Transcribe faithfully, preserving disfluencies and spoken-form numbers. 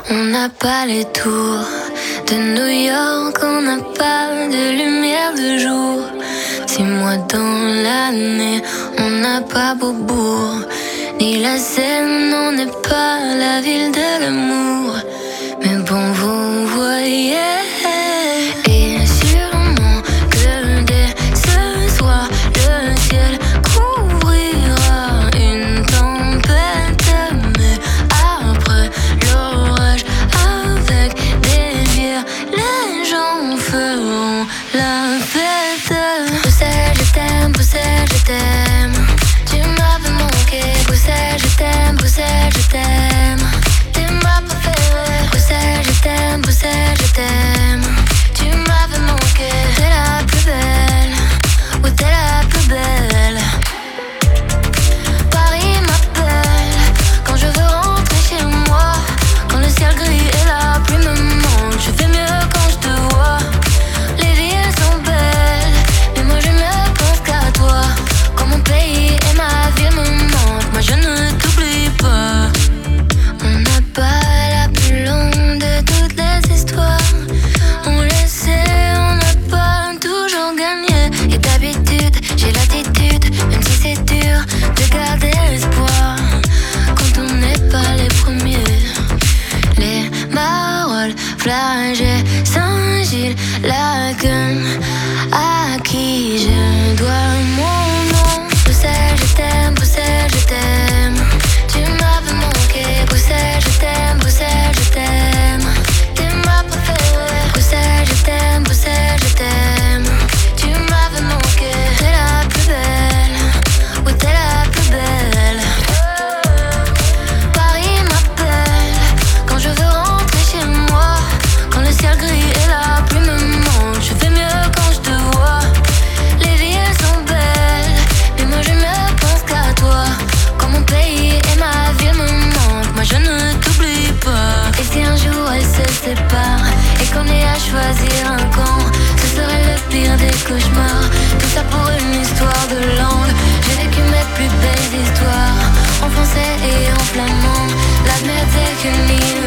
On n'a pas les tours de New York, on n'a pas de lumière de jour. Six mois dans l'année, on n'a pas Beaubourg, ni la Seine, on n'est pas la ville de l'amour. Mais bon, vous voyez, et sûrement que dès ce soir, le ciel couvrira une tempête. Mais après l'orage, avec des bières, les gens feront la fête. Bruxelles, je t'aime, Bruxelles, je t'aime. Tu m'avais manqué, Bruxelles, je t'aime, Bruxelles, je t'aime. T'es ma préférée. Bruxelles, je t'aime, Bruxelles, je t'aime. Tu m'avais manqué. T'es la plus belle, oui t'es la plus belle. Paris m'appelle quand je veux rentrer chez moi. Quand le ciel gris et la pluie me manquent, je fais mieux quand je te vois. Les villes sont belles, mais moi je ne pense qu'à toi. Quand mon pays et ma ville me manquent, moi je ne t'oublie pas. On n'a pas la plus longue de toutes les histoires. On le sait, on n'a pas toujours gagné. Et d'habitude, j'ai l'attitude, même si c'est dur, de garder l'espoir. Quand on n'est pas les premiers. Les Marolles, Flagey, Saint-Gilles, Laken, à qui je dois mon nom. Bruxelles, je t'aime, Bruxelles, je t'aime. Tu m'avais manqué, Bruxelles, je t'aime, Bruxelles, je t'aime. T'es ma préférée. Bruxelles, je t'aime, Bruxelles, je t'aime. Tu m'avais manqué. T'es la plus belle, oui t'es la plus belle. Paris m'appelle quand je veux rentrer chez moi. Quand le ciel gris et la pluie me manquent, je fais mieux quand je te vois. Les villes sont belles, mais moi je ne pense qu'à toi. Quand mon pays et ma ville me manquent, moi je ne t'oublie pas. Et si un jour elles se séparent et qu'on ait à choisir un camp, ce serait le pire des cauchemars. Tout ça pour une histoire de langue. J'ai vécu mes plus belles histoires en français et en flamand. La mer c'est qu'une île